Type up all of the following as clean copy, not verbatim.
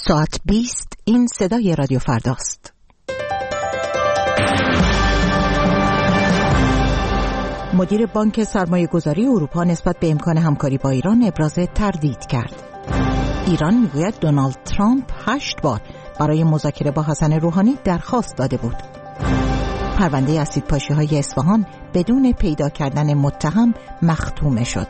ساعت 20 این صدای رادیو فرداست. مدیر بانک سرمایه‌گذاری اروپا نسبت به امکان همکاری با ایران ابراز تردید کرد. ایران میگوید دونالد ترامپ 8 بار برای مذاکره با حسن روحانی درخواست داده بود. پرونده اسیدپاشی‌های اصفهان بدون پیدا کردن متهم مختومه شد.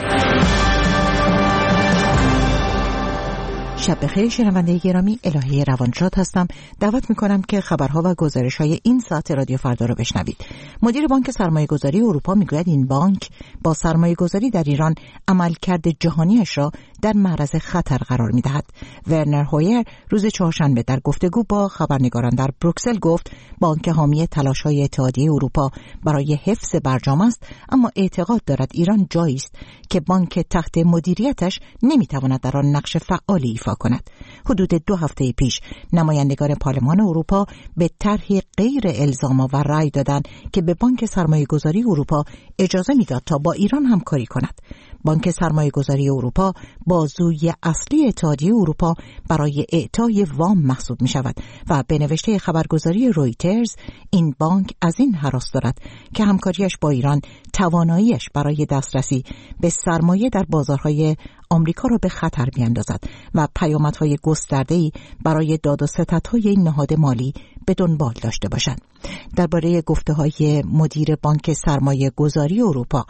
شب بخیر شنونده گرامی، الهی روانشاد هستم. دعوت میکنم که خبرها و گزارش‌های این ساعت رادیو فردا رو بشنوید. مدیر بانک سرمایه‌گذاری اروپا میگوید این بانک با سرمایه‌گذاری در ایران عملکرد جهانیش را در معرض خطر قرار میدهد. ورنر هویر روز چهارشنبه در گفتگو با خبرنگاران در بروکسل گفت بانک حامی تلاش‌های اتحادیه اروپا برای حفظ برجام است، اما اعتقاد دارد ایران جایی است که بانک تحت مدیریتش نمیتواند در آن نقش فعالی ایفا کند. حدود 2 هفته پیش نمایندگان پارلمان اروپا به طرحی غیر الزام‌آور رأی دادند که به بانک سرمایه‌گذاری اروپا اجازه میداد تا با ایران همکاری کند. بانک سرمایه‌گذاری اروپا بازوی اصلی اتحادیه اروپا برای اعطای وام محسوب می‌شود و به نوشته خبرگزاری رویترز این بانک از این هراس دارد که همکاریش با ایران تواناییش برای دسترسی به سرمایه در بازارهای آمریکا را به خطر بیاندازد و پیامدهای گسترده‌ای برای داد و ستدهای این نهاد مالی به دنبال داشته باشد. درباره گفته‌های مدیر بانک سرمایه‌گذاری اروپا،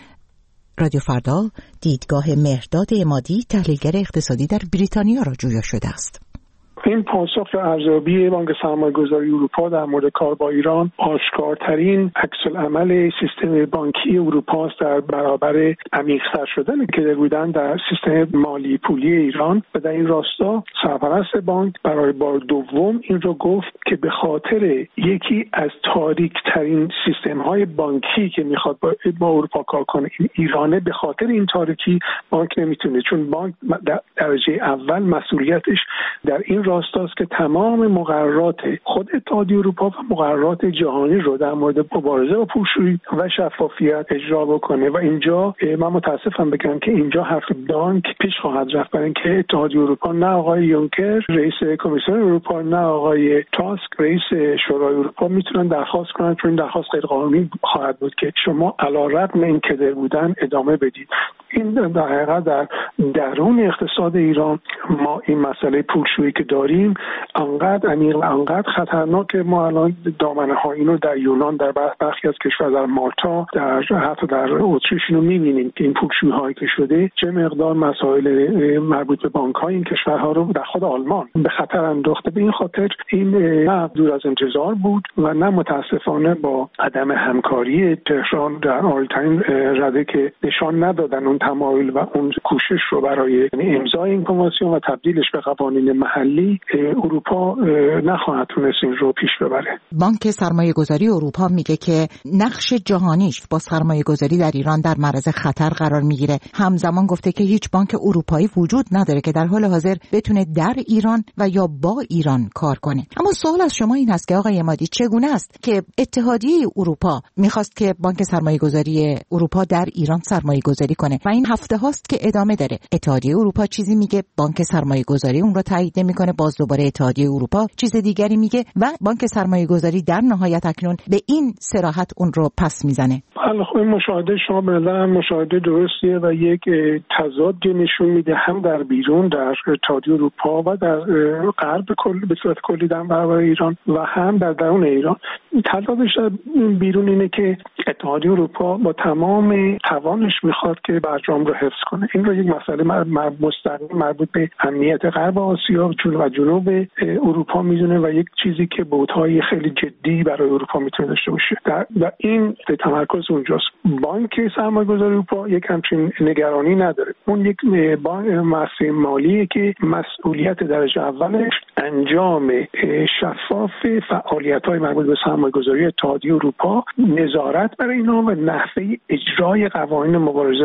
رادیو فردا دیدگاه مهرداد عمادی تحلیلگر اقتصادی در بریتانیا را جویا شده است. این پاسخ ارزیابی بانک سرمایه‌گذاری اروپا در مورد کار با ایران آشکارترین عکس‌العمل سیستم بانکی اروپا است در برابر عمیق‌تر شدن که بودن در سیستم مالی پولی ایران و در این راستا سرپرست بانک برای بار دوم این رو گفت که به خاطر یکی از تاریک‌ترین سیستم‌های بانکی که میخواد با اروپا کار کنه این ایرانه، به خاطر این تاریکی بانک نمیتونه، چون بانک در درجه اول مسئولیتش در این راستاست که تمام مقررات خود اتحادیه اروپا و مقررات جهانی رو در مورد مبارزه با پولشویی و شفافیت اجرا بکنه و اینجا من متاسفم بگم که اینجا حرف بانک پیش خواهد رفت، برای اینکه اتحادیه اروپا نه آقای یونکر رئیس کمیسیون اروپا نه آقای تاسک رئیس شورای اروپا میتونن درخواست کنن، چون این درخواست غیر قانونی خواهد بود که شما علیرغم این کدر بودن ادامه بدید. این در حقیقت در درون اقتصاد ایران ما این مسئله پولشویی که داریم انقدر عمیق و انقدر خطرناک، ما الان دامنه ها اینو در یونان، در برخی از کشور، در مالتا، در حتی در اتریش اینو می‌بینیم که این پولشویی هایی که شده چه مقدار مسائل مربوط به بانک های این کشورها رو در خود آلمان به خطر انداخته. به این خاطر این نه دور از انتظار بود و نه متاسفانه با عدم همکاری تهران در عالی‌ترین رده که نشان ندادن اون تمایل و اون کوشش رو برای امضای این کنوانسیون و تبدیلش به قوانین محلی، اروپا نخواهد تونست این رو پیش ببره. بانک سرمایه‌گذاری اروپا میگه که نقش جهانیش با سرمایه‌گذاری در ایران در معرض خطر قرار میگیره. همزمان گفته که هیچ بانک اروپایی وجود نداره که در حال حاضر بتونه در ایران و یا با ایران کار کنه. اما سوال از شما این هست که آقای عمادی، چگونه است که اتحادیه اروپا میخواست که بانک سرمایه‌گذاری اروپا در ایران سرمایه‌گذاری کنه و این هفته هاست که ادامه داره؟ اتحادیه اروپا چیزی میگه، بانک سرمایه‌گذاری اون رو تایید نمیکنه، باز دوباره اتحادیه اروپا چیز دیگری میگه و بانک سرمایه‌گذاری در نهایت اکنون به این صراحت اون رو پس میزنه. بله، خب مشاهده شما به نظرم مشاهده درستیه و یک تضاد نشون میده هم در بیرون در اتحادیه اروپا و در غرب کل به صورت کلی در برابر ایران و هم در درون ایران. تضادش در بیرون اینه که اتحادیه اروپا با تمام توانش میخواد که برجام رو حفظ کنه. این رو یک مسئله مستقیم مربوط به امنیت غرب آسیا و جنوب اروپا میدونه و یک چیزی که بودهای خیلی جدی برای اروپا میتونه داشته باشه و این تمرکز اونجاست. بانک سرمایه‌گذاری اروپا یک همچین نگرانی نداره. اون یک بانک مؤسسه مالیه که مسئولیت درجه اولش انجام شفاف فعالیت‌های مربوط به سرمایه‌گذاری اتحادیه اروپا، نظارت برای اینا و نحوه اجرای قوانین مبارزه با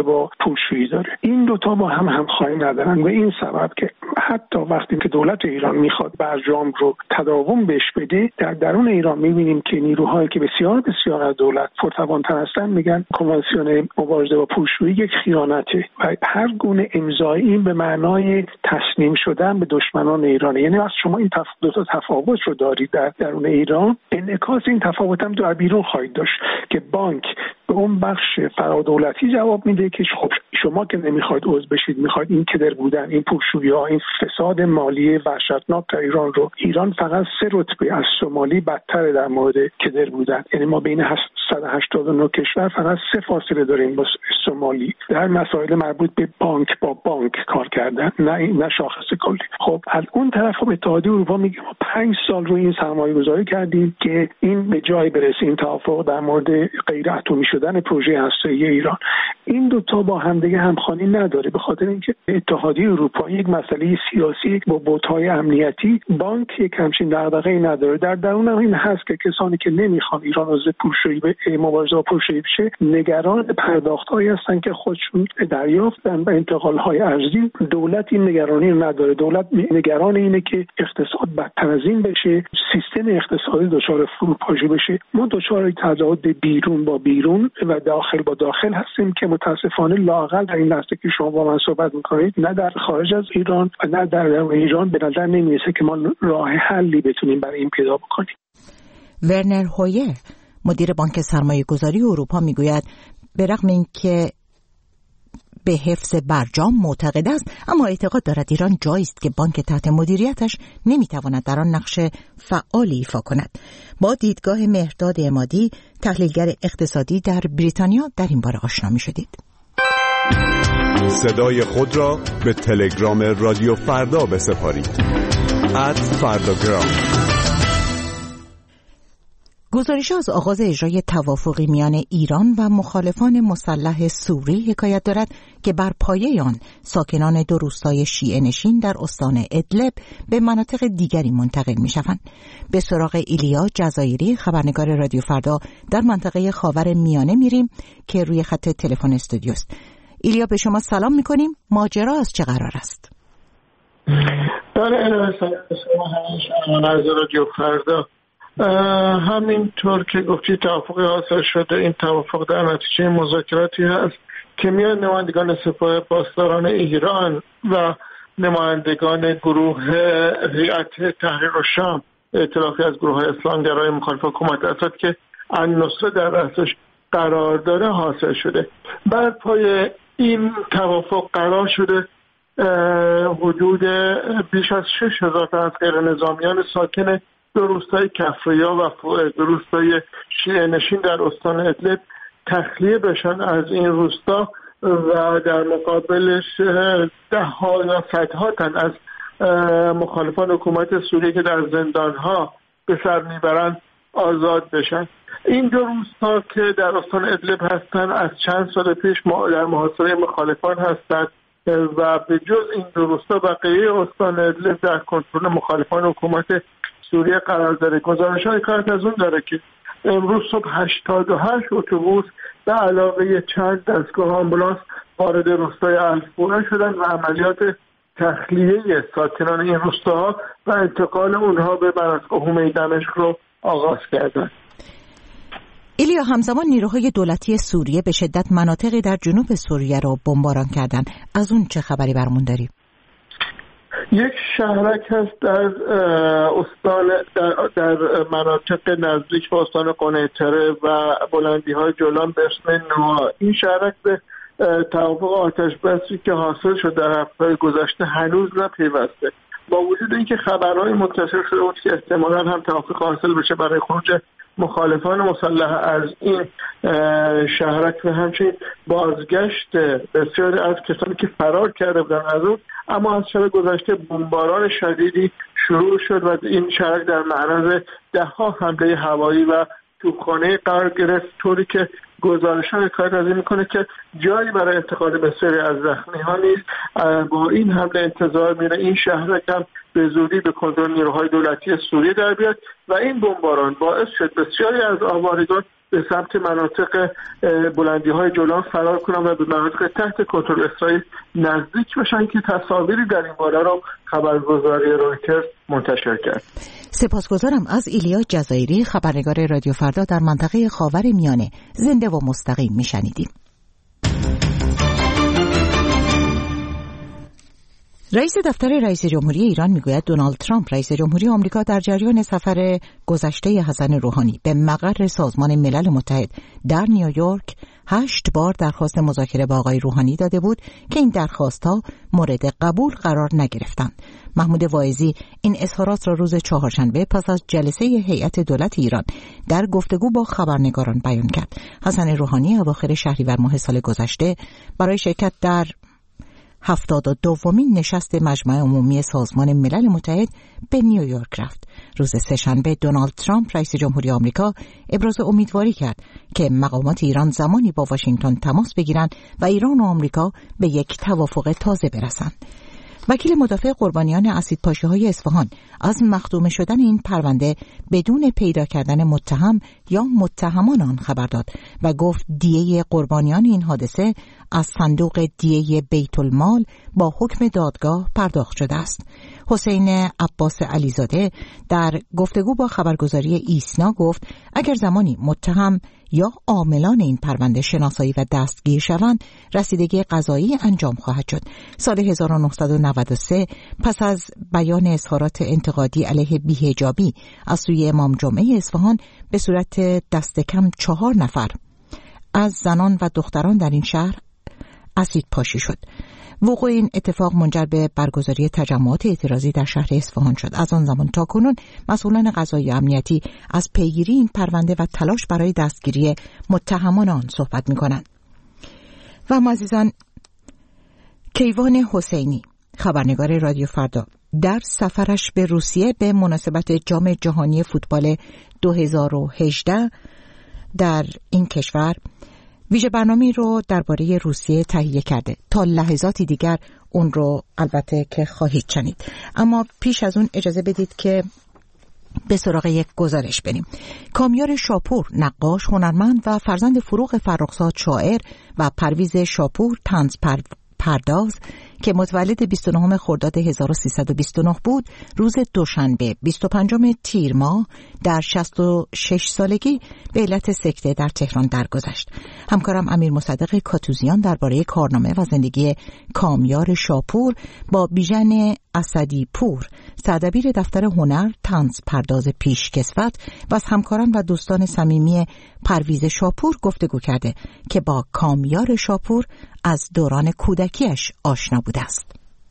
پولشویی داره. این دوتا با هم همخوانی ندارن و این سبب که حتی وقتی که دولت ایران میخواد برجام رو تداوم بهش بده، در درون ایران میبینیم که نیروهایی که بسیار بسیار از دولت پرتوان‌تر هستن میگن کنوانسیون مبارزه با پولشویی یک خیانته و هر گونه امضای این به معنای تسلیم شدن به دشمنان ایران. یعنی وقتی شما این دو تا تفاوت رو دارید در درون ایران، انعکاس این تفاوت هم در بیرون خواهید داشت که بانک به اون بخش فرادولتی جواب میده که خب شما که نمیخواید عضو بشید، میخواید این کدر بودن، این پولشویی‌ها، این فساد مالی وحشتناک در ایران رو، ایران فقط 3 رتبه از سومالی بدتر در مورد کدر بودن. یعنی ما بین 189 کشور فقط 3 فاصله داریم با سومالی در مسائل مربوط به بانک با بانک کار کردن، نه شاخص کلی. خب از اون طرف خب اتحادیه اروپا میگه ما 5 سال رو این سرمایه‌گذاری کردیم که این به جای برسه، این توافق در مورد غیر اتمی شدن پروژه هسته‌ای ایران. این دوتا با همدیگه همخوانی نداره، به خاطر اینکه اتحادیه اروپا یک مسئله سیاسی با بُعدهای امنیتی، بانک یک همچین دغدغه‌ای نداره. در درون هم این هست که کسانی که نمیخوان ایران از پولشویی به مبارزه با پولشویی بشه نگران پرداخت‌هایی هستن که خودشون دریافتن و انتقال‌های ارزی. دولت این نگرانی رو نداره. دولت نگران اینه که اقتصاد بدتر از این بشه، سیستم اقتصادی دچار فروپاشی بشه. ما دچار تضاد بیرون با بیرون و داخل با داخل هستیم که متاسفانه لااقل در این لحظه که شما با من صحبت می‌کنید نه در خارج از ایران و نه در ایران به نظر نمی‌رسه که ما راه حلی بتونیم برای این پیدا بکنیم. ورنر هویر مدیر بانک سرمایه‌گذاری اروپا میگوید به رغم اینکه به حفظ برجام معتقد است، اما اعتقاد دارد ایران جایی است که بانک تحت مدیریتش نمیتواند در آن نقش فعالی ایفا کند. با دیدگاه مهرداد عمادی، تحلیلگر اقتصادی در بریتانیا، در این باره آشنا می‌شدید. صدای خود را به تلگرام رادیو فردا بسپارید. @فرداگرام. گزارش از آغاز اجرای توافقی میان ایران و مخالفان مسلح سوری حکایت دارد که بر پایه آن ساکنان 2 روستای شیعه نشین در استان ادلب به مناطق دیگری منتقل می شوند. به سراغ ایلیا جزایری، خبرنگار رادیو فردا در منطقه خاور میانه میریم که روی خط تلفن استودیو است. ایلیا، به شما سلام میکنیم. ماجرا از چه قرار است؟ شما رادیو فردا، همینطور که گفتی توافق حاصل شده. این توافق در نتیجه مذاکراتی هست که میان نمایندگان سپاه پاسداران ایران و نمایندگان گروه هیئت تحریر الشام، ائتلافی از گروه‌های اسلامگرای مخالف حکومت اسد که النصره در رأسش قرار داره حاصل شده. بر پای این توافق قرار شده حدود بیش از 6,000 تا از غیر نظامیان ساکن 2 روستای کفریا و فؤاد، 2 روستای شیعه نشین در استان ادلب، تخلیه بشن از این روستا و در مقابلش 10ها یا 100ها تن از مخالفان حکومت سوریه که در زندانها به سر میبرند آزاد بشن. این 2 روستا که در استان ادلب هستند از چند سال پیش در محاصره مخالفان هستند و به جز این 2 روستا بقیه استان ادلب در کنترل مخالفان حکومت سوریه قرار داره. گزارش‌های کارت از اون داره که امروز صبح 88 اتوبوس به علاوه چند دستگاه آمبولانس وارد روستای الفوره شدن و عملیات تخلیه ساکنان این روستاها و انتقال اونها به مناطق حومه دمشق رو آغاز کردن. ایلیا، همزمان نیروهای دولتی سوریه به شدت مناطقی در جنوب سوریه رو بمباران کردن. از اون چه خبری برمون داری؟ یک شهرک هست در استان در مناطق نزدیک به استان قنیطره و بلندی‌های جولان به اسم نوآ. این شهرک به توافق آتش بسی که حاصل شد در هفته گذشته هنوز نپیوسته. با وجود اینکه خبرهای منتشر شده بود که احتمالاً هم توافق حاصل بشه برای خروج مخالفان مسلح از این شهرک و همچنین بازگشت بسیاری از کسانی که فرار کرده بودن از اون، اما از شب گذشته بمباران شدیدی شروع شد و این شهرک در معرض 10ها حمله هوایی و توپخانه قرار گرفت، طوری که گزارش‌ها حکایت از این میکنه که جایی برای انتقال بسیاری از زخمی‌ها نیست. با این حمله انتظار میره این شهرک هم به زودی به کنترل نیروهای دولتی سوریه در بیاد و این بمباران باعث شد بسیاری از آوارگان به سمت مناطق بلندی‌های جولان فرار کنن و به مناطق تحت کنترل اسرائیل نزدیک بشن که تصاویری در این باره رو خبرگزاری رویترز منتشر کرد. سپاسگزارم از ایلیا جزایری، خبرنگار رادیو فردا در منطقه خاورمیانه. زنده و مستقیم میشنیدیم. رئیس دفتر رئیس جمهوری ایران میگوید دونالد ترامپ رئیس جمهوری آمریکا در جریان سفر گذشته حسن روحانی به مقر سازمان ملل متحد در نیویورک 8 بار درخواست مذاکره با آقای روحانی داده بود که این درخواست‌ها مورد قبول قرار نگرفتند. محمود واعظی این اظهارات را روز چهارشنبه پس از جلسه هیئت دولت ایران در گفتگو با خبرنگاران بیان کرد. حسن روحانی اواخر شهریور ماه سال گذشته برای شرکت در 72مین نشست مجمع عمومی سازمان ملل متحد به نیویورک رفت. روز سه‌شنبه دونالد ترامپ رئیس جمهوری آمریکا ابراز امیدواری کرد که مقامات ایران زمانی با واشنگتن تماس بگیرند و ایران و آمریکا به یک توافق تازه برسند. وکیل مدافع قربانیان اسیدپاشی‌های اصفهان از مختوم شدن این پرونده بدون پیدا کردن متهم یا متهمان آن خبر داد و گفت دیه قربانیان این حادثه از صندوق دیه بیت المال با حکم دادگاه پرداخت شده است. حسین عباس علیزاده در گفتگو با خبرگزاری ایسنا گفت اگر زمانی متهم یا عاملان این پرونده شناسایی و دستگیر شوند رسیدگی قضایی انجام خواهد شد. سال 1993 پس از بیان اظهارات انتقادی علیه بی‌حجابی از سوی امام جمعه اصفهان به صورت دست کم 4 نفر از زنان و دختران در این شهر اسید پاشی شد. وقوع این اتفاق منجر به برگزاری تجمعات اعتراضی در شهر اصفهان شد. از آن زمان تا کنون مسئولان قضایی و امنیتی از پیگیری این پرونده و تلاش برای دستگیری متهمان آن صحبت می‌کنند. و اما عزیزان، کیوان حسینی خبرنگار رادیو فردا در سفرش به روسیه به مناسبت جام جهانی فوتبال 2018 در این کشور ویژه برنامه‌ای رو درباره روسیه تهیه کرده. تا لحظاتی دیگر اون رو البته که خواهید شنید، اما پیش از اون اجازه بدید که به سراغ یک گزارش بریم. کامیار شاپور، نقاش، هنرمند و فرزند فروغ فرخزاد شاعر و پرویز شاپور طنز پرداز که متولد 29 خرداد 1329 بود، روز دوشنبه 25 تیر ماه در 66 سالگی به علت سکته در تهران درگذشت. همکارم امیر مصدق کاتوزیان درباره کارنامه و زندگی کامیار شاپور با بیژن اسدی پور، سردبیر دفتر هنر، طنز پرداز پیشکسوت و از همکاران و دوستان صمیمی پرویز شاپور گفتگو کرده که با کامیار شاپور از دوران کودکیش آشنا بوده است.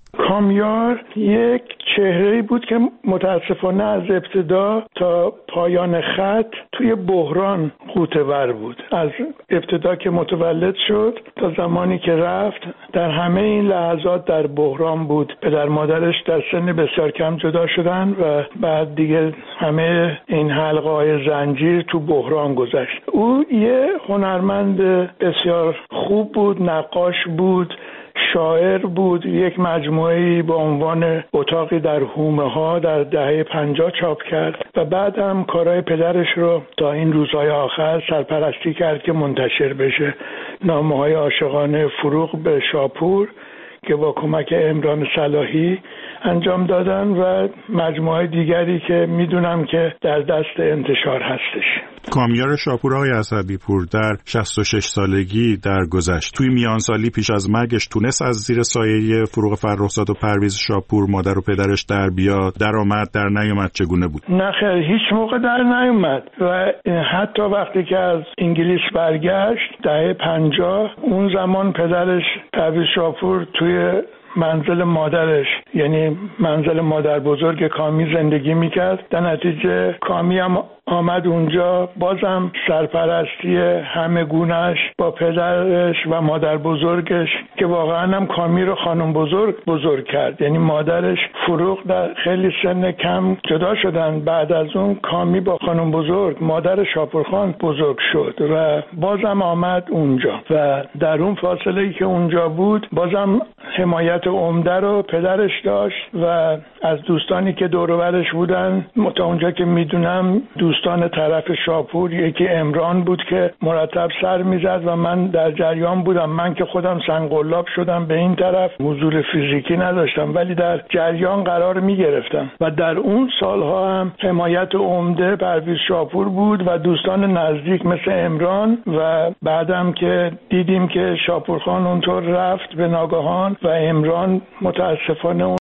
کامیار یک چهره‌ای بود که متاسفانه از ابتدا تا پایان خط توی بحران غوطه‌ور بود. از ابتدا که متولد شد تا زمانی که رفت در همه این لحظات در بحران بود. پدر مادرش در سن بسیار کم جدا شدن و بعد دیگه همه این حلقه‌های زنجیر تو بحران گذشت. او یه هنرمند بسیار خوب بود، نقاش بود، شاعر بود. یک مجموعه‌ای با عنوان اتاقی در هومه ها در دهه 50 چاپ کرد و بعد هم کارهای پدرش رو تا این روزهای آخر سرپرستی کرد که منتشر بشه. نامه‌های عاشقانه فروغ به شاپور که با کمک عمران صلاحی انجام دادن و مجموعه دیگری که میدونم که در دست انتشار هستش. کامیار شاپور آقای اسدی پور در 66 سالگی درگذشت. توی میانسالی پیش از مرگش تونست از زیر سایه فروغ فرخزاد و پرویز شاپور مادر و پدرش در بیاد؟ درآمد در نیومد چگونه بود؟ نه خیر، هیچ موقع در نیومد و حتی وقتی که از انگلیس برگشت دهه 50 اون زمان پدرش پرویز شاپور توی منزل مادرش، یعنی منزل مادر بزرگ کامی زندگی میکرد. در نتیجه کامی هم آمد اونجا، بازم سرپرستی همه گونهش با پدرش و مادر بزرگش که واقعا هم کامی رو خانم بزرگ کرد. یعنی مادرش فروغ در خیلی سن کم جدا شدن، بعد از اون کامی با خانم بزرگ مادر شاپورخان بزرگ شد و بازم آمد اونجا و در اون فاصله ای که اونجا بود بازم حمایت عمده رو پدرش داشت و از دوستانی که دور و برش بودن تا اونجا که میدونم دوست دوستان طرف شاپور، یکی عمران بود که مرتب سر میزد و من در جریان بودم. من که خودم سنگ‌قلاب شدم به این طرف، حضور فیزیکی نداشتم ولی در جریان قرار میگرفتم و در اون سالها هم حمایت عمده پرویز شاپور بود و دوستان نزدیک مثل عمران و بعدم که دیدیم که شاپورخان اونطور رفت به ناگهان و عمران متاسفانه